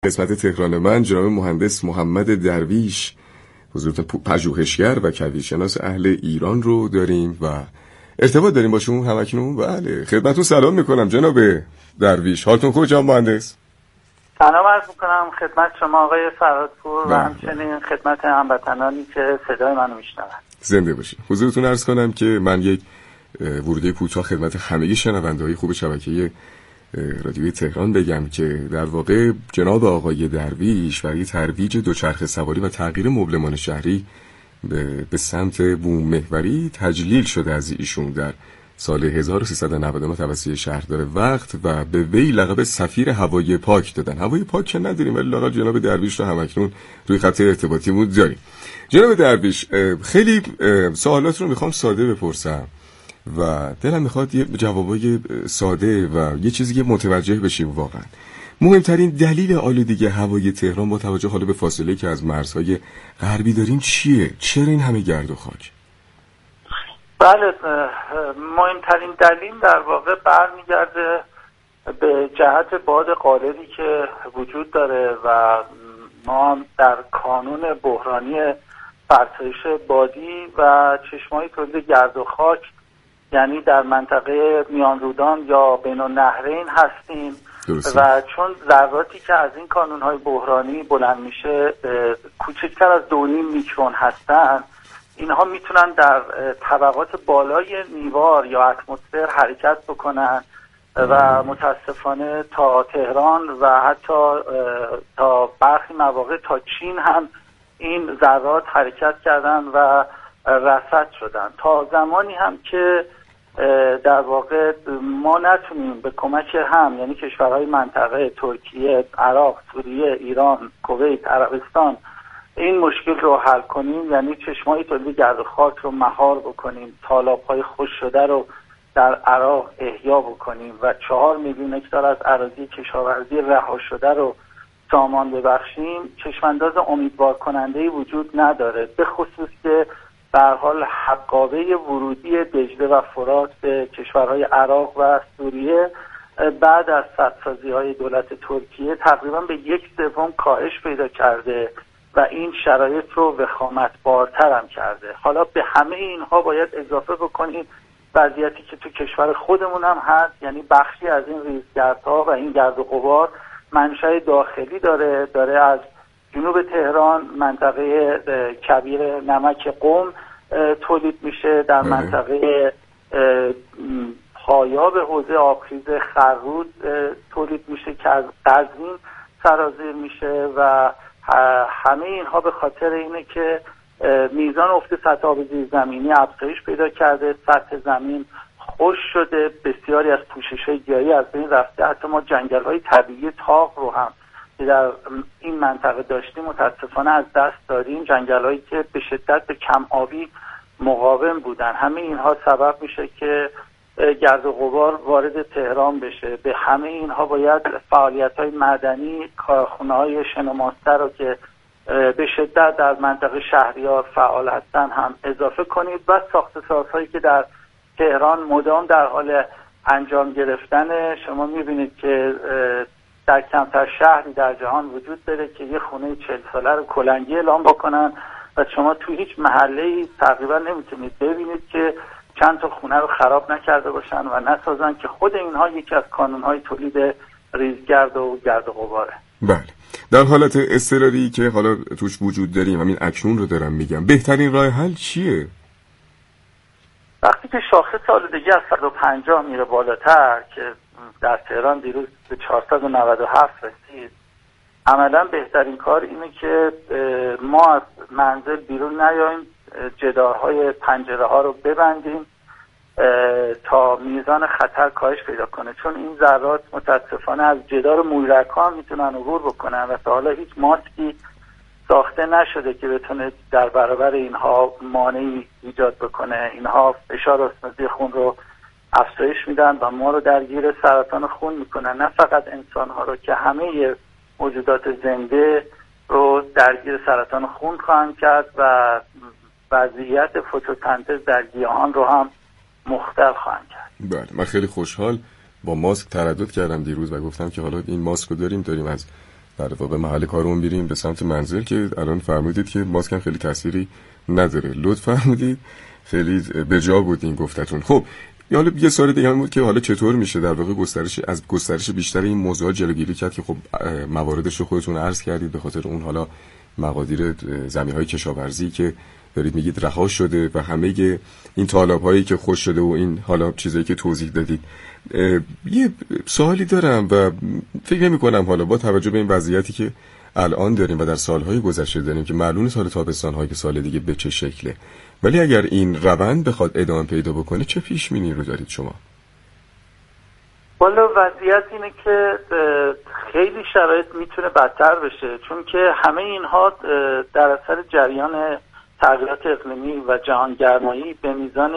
قسمت تهران من جناب مهندس محمد درویش، حضورتون پژوهشگر و کویرشناس اهل ایران رو داریم و ارتباط داریم باشون همکنون. بله، خدمتتون سلام میکنم جناب درویش. حالتون خوبه جناب مهندس؟ سلام عرض میکنم خدمت شما آقای فرادپور و همچنین خدمت هموطنانی که صدای منو میشنون. زنده باشید. حضورتون عرض کنم که من یک ورودی کوتاه خدمت همه شنونده‌های خوب شبکه رادیوی تهران بگم که در واقع جناب آقای درویش برای ترویج دوچرخه سواری و تغییر مبلمان شهری به سمت بوم محوری تجلیل شده از ایشون در سال 1399 توسط شهردار وقت و به وی لقب سفیر هوای پاک دادن. هوای پاک که نداریم ولی لااقل جناب درویش رو همکنون روی خط ارتباطیمون داریم. جناب درویش، خیلی سوالات رو میخوام ساده بپرسم و دلم میخواد یه جوابای ساده و یه چیزی که متوجه بشیم. واقعا مهمترین دلیل آلودگی هوای تهران با توجه حالا به فاصله که از مرزهای غربی داریم چیه؟ چرا این همه گرد و خاک؟ بله، مهمترین دلیل در واقع برمیگرده به جهت باد قالبی که وجود داره و ما در کانون بحرانی فرسایش بادی و چشمه‌های تولید گرد و خاک یعنی در منطقه میان رودان یا بین النهرین هستیم. درسته. و چون ذراتی که از این کانون‌های بحرانی بلند میشه کوچکتر از 2.5 میکرون هستن، اینها میتونن در طبقات بالای نیوار یا اتمسفر حرکت بکنن و متاسفانه تا تهران و حتی تا برخی مواقع تا چین هم این ذرات حرکت کردن و رصد شدن تا زمانی هم که در واقع ما نتونیم به کمک هم یعنی کشورهای منطقه ترکیه، عراق، سوریه، ایران، کویت، عربستان این مشکل رو حل کنیم، یعنی چشمه‌های تولید گرد و خاک رو مهار بکنیم، تالاب‌های خشک شده رو در عراق احیا بکنیم و 4 میلیون هکتار از اراضی کشاورزی رها شده رو سامان ببخشیم، چشمانداز امیدوار کننده‌ای وجود نداره، به خصوص که به هر حال حقابه ورودی دجله و فرات به کشورهای عراق و سوریه بعد از سدسازی‌های دولت ترکیه تقریبا به 1/3 کاهش پیدا کرده و این شرایط رو وخامت‌بارتر هم کرده. حالا به همه اینها باید اضافه بکنیم وضعیتی که تو کشور خودمون هم هست، یعنی بخشی از این ریزگردها و این گرد و غبار منشأ داخلی داره از جنوب تهران منطقه کبیر نمک قم تولید میشه، در منطقه پایاب حوضه آبخیز خررود تولید میشه که از قزوین سرازیر میشه و همه اینها به خاطر اینه که میزان افت سطح آب زیرزمینی افزایش پیدا کرده، سطح زمین خشک شده، بسیاری از پوشش‌های گیاهی از بین رفته، حتی ما جنگل‌های طبیعی تاق رو هم که در این منطقه داشتیم متاسفانه از دست دادیم، جنگل‌هایی که به شدت به کم آبی مقاوم بودن. همه اینها سبب میشه که گرد و غبار وارد تهران بشه. به همه اینها باید فعالیت‌های مدنی، کارخانه‌های شن و ماسته رو که به شدت در منطقه شهریار فعال هستن هم اضافه کنید و ساخت‌وسازهایی که در تهران مدام در حال انجام گرفتن. شما می‌بینید که در کمتر شهری در جهان وجود داره که یه خونه 40 ساله رو کلنگی اعلام بکنن و شما تو هیچ محله‌ای تقریبا نمیتونید ببینید که چند تا خونه رو خراب نکرده باشن و نسازن، که خود اینها یکی از کانون‌های تولید ریزگرد و گرد و غباره. بله، در حالت اضطراری که حالا توش وجود داریم، همین اکنون رو دارم میگم، بهترین راه حل چیه؟ وقتی که شاخص آلودگی از 150 میره بالاتر که در تهران دیروز به 497 رسید، عملا بهترین کار اینه که ما از منزل بیرون نیاییم، جدارهای پنجره ها رو ببندیم تا میزان خطر کاهش پیدا کنه، چون این ذرات متاسفانه از جدار مویرک ها هم میتونن عبور بکنن و تا حالا هیچ ماسکی ساخته نشده که بتونه در برابر اینها مانعی ایجاد بکنه. اینها فشار آسمازی خون رو افزایش میدن و ما رو درگیر سرطان خون میکنن، نه فقط انسان ها رو که همه موجودات زنده رو درگیر سرطان خون خواهند کرد و وضعیت فتوسنتز در گیاهان رو هم مختل خواهند کرد. بله، من خیلی خوشحال با ماسک تردد کردم دیروز و گفتم که حالا این ماسک رو داریم از در واقع محل کارمون میریم به سمت منزل که الان فرمودید که ماسک خیلی تأثیری نداره. لطف فرمودید، خیلی بجا بود این گفتتون. خب حالا یه سوال دیگه هم بود که حالا چطور میشه در واقع گسترش بیشتر این موضوعات جلوگیری کرد که خب مواردش رو خودتون عرض کردید، به خاطر اون حالا مقادیر زمین‌های کشاورزی که دارید میگید رها شده و همه این طالب‌هایی که خوش شده و این حالا چیزایی که توضیح دادید. یه سوالی دارم و فکر نمی‌کنم حالا با توجه به این وضعیتی که الان داریم و در سالهای گذشته داریم که معلوم سال تابستان‌های که سال دیگه به چه شکله، ولی اگر این روند بخواد ادامه پیدا بکنه چه پیش‌بینی رو دارید شما؟ والا وضعیت اینه که خیلی شرایط میتونه بدتر بشه، چون که همه اینها در اثر جریان تغییرات اقلیمی و جهانگرمایی به میزان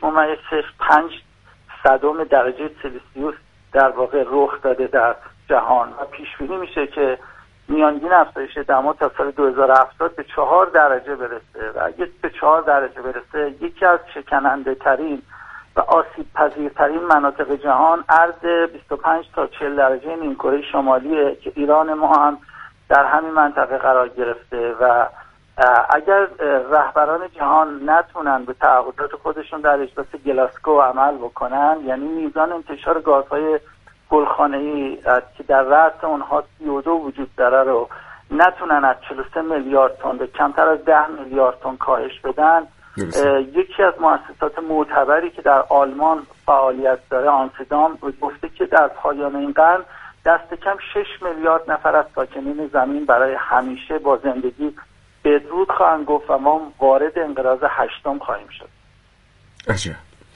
1.05 درجه سلسیوس در واقع رخ داده در جهان و پیش بینی میشه که میانگین افزایش دما تا سال 2070 به 4 درجه برسه و اگه به 4 درجه برسه یکی از شکننده ترین و آسیب پذیرترین مناطق جهان عرض 25 تا 40 درجه نیمکره شمالیه که ایران ما هم در همین منطقه قرار گرفته و اگر رهبران جهان نتونن به تعهدات خودشون در اجلاس گلاسگو عمل بکنن، یعنی میزان انتشار گازهای گلخانه‌ای که در رأس اونها CO2 وجود داره رو نتونن از 43 میلیارد تن به کمتر از 10 میلیارد تن کاهش بدن، یکی از مؤسسات معتبری که در آلمان فعالیت داره آنسیدام گفته که در پایان این قرن دست کم 6 میلیارد نفر از ساکنین زمین برای همیشه با زندگی بدرود خواهند گفت و ما وارد انقراض 8 خواهیم شد. عجب.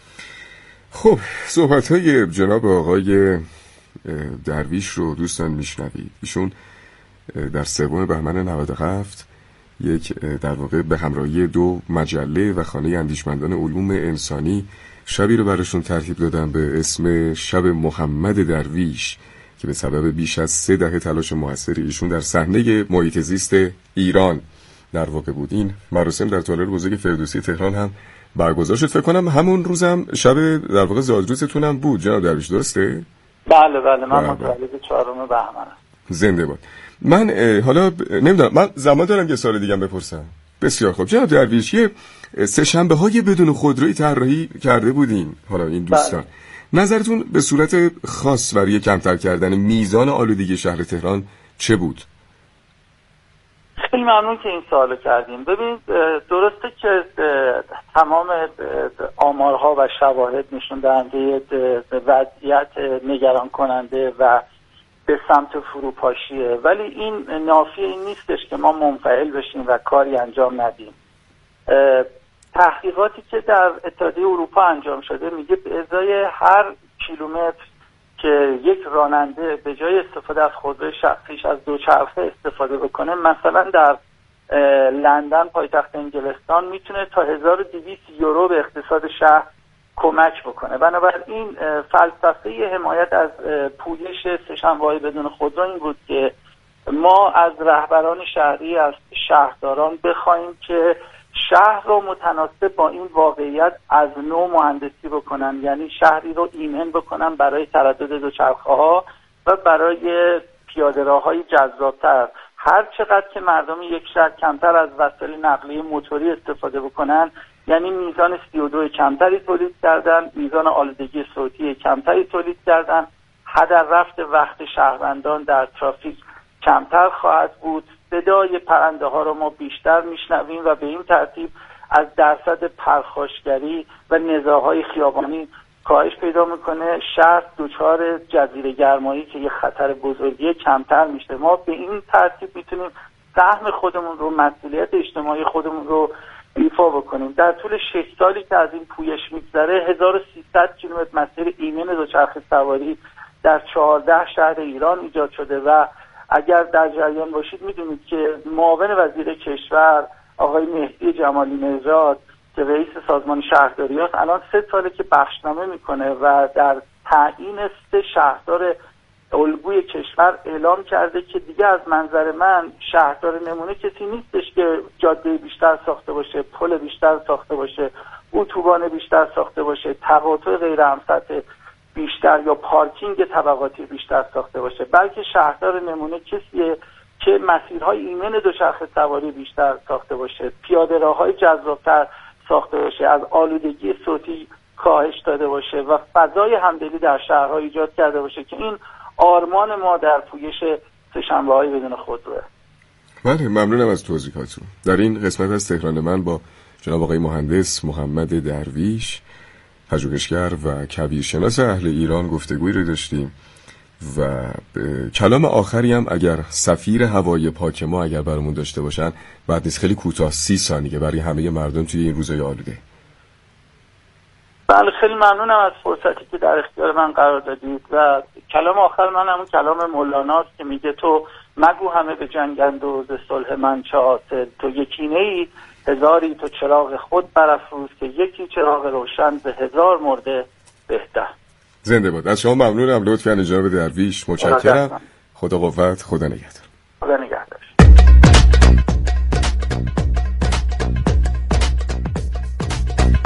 خب صحبت‌های جناب آقای درویش رو دوستان میشنوید. ایشون در 3 بهمن 97 یک در واقع به همراهی 2 مجله و خانه اندیشمندان علوم انسانی شبی رو براشون ترتیب دادن به اسم شب محمد درویش که به سبب بیش از 3 دهه تلاش موثر ایشون در صحنه محیط زیست ایران در واقع بود. این مراسم در تالار بزرگ فردوسی تهران هم برگزار شد. فکر کنم همون روزم شب در واقع زادروزتون هم بود جناب درویش، درسته؟ بله من متولد 4 بهمنم. زنده باد. من حالا نمیدونم، من زمان دارم یه سال دیگه بپرسم. بسیار خوب جناب درویش، یه 3 شنبه‌های بدون خودرویی طراحی کرده بودین حالا این دوستان. نظرتون به صورت خاص برای کمتر کردن میزان آلودگی شهر تهران چه بود؟ خیلی ممنون که این سوالو کردیم. ببینید درسته که تمام آمارها و شواهد نشون دهنده وضعیت نگران کننده و به سمت فروپاشیه، ولی این نافی این نیستش که ما منفعل بشیم و کاری انجام ندیم. تحقیقاتی که در اتحادیه اروپا انجام شده میگه به ازای هر کیلومتر که یک راننده به جای استفاده از خودروی شخصیش از دوچرخه استفاده بکنه، مثلا در لندن پایتخت انگلستان میتونه تا 1200 یورو به اقتصاد شهر کمک بکنه. بنابراین فلسفه حمایت از پویش 3 شنبه‌های بدون خودرو این بود که ما از رهبران شهری، از شهرداران بخوایم که شهر رو متناسب با این واقعیت از نو مهندسی بکنن، یعنی شهری رو ایمن بکنن برای تردد دوچرخه‌ها و برای پیاده‌راه‌های جذاب‌تر. هر چقدر که مردم یک شهر کمتر از وسایل نقلیه موتوری استفاده بکنن، یعنی میزان CO2 کمتری تولید کردن، میزان آلودگی صوتی کمتری تولید کردن، هدر رفت وقت شهروندان در ترافیک کمتر خواهد بود، صدای پرنده ها رو ما بیشتر میشنویم و به این ترتیب از درصد پرخاشگری و نزاعهای خیابانی کاهش پیدا میکنه. شهر دچار جزیره گرمایی که یه خطر بزرگی کمتر میشه. ما به این ترتیب میتونیم سهم خودمون رو، مسئولیت اجتماعی خودمون رو ایفا بکنیم. در طول 6 سالی که از این پویش میگذره 1300 کیلومتر مسیر ایمن دوچرخه سواری در 14 شهر ایران ایجاد شده و اگر در جریان باشید میدونید که معاون وزیر کشور آقای مهدی جمالی نژاد که رئیس سازمان شهرداری است الان 3 ساله که بخشنامه میکنه و در تعیین 3 شهردار الگوی کشور اعلام کرده که دیگه از منظر من شهردار نمونه کسی نیستش که جاده بیشتر ساخته باشه، پل بیشتر ساخته باشه، اتوبان بیشتر ساخته باشه، تقاطع غیر همسطح بیشتر یا پارکینگ طبقاتی بیشتر ساخته باشه، بلکه شهردار نمونه کسیه که مسیرهای ایمن دوچرخه سواری بیشتر ساخته باشه، پیاده راه‌های جذاب‌تر ساخته باشه، از آلودگی صوتی کاهش داده باشه و فضای همدلی در شهرها ایجاد کرده باشه که این آرمان ما در پویش سه‌شنبه‌های بدون خودروه. بله، ممنونم از توضیحاتتون. در این قسمت از تهران من با جناب آقای مهندس محمد درویش، پژوهشگر و کویرشناس اهل ایران گفتگویی رو داشتیم و کلام آخری هم اگر سفیر هوای پاک ما اگر برامون داشته باشن بعد نیست، خیلی کوتاه 30 ثانیه برای همه مردم توی این روزهای آلوده. بله، خیلی ممنونم از فرصتی که در اختیار من قرار دادید و کلام آخر من همون کلام مولاناست که میگه تو مگو همه به جنگند و ز صلح من چه حاصل، تو یکینه‌ای هزاری تو چراغ خود برافروز که یکی چراغ روشن به هزار مرده بهتر. زنده باد. از شما ممنونم، لطف کردید جناب درویش، متشکرم. خدا قوت، خدا نگهدار.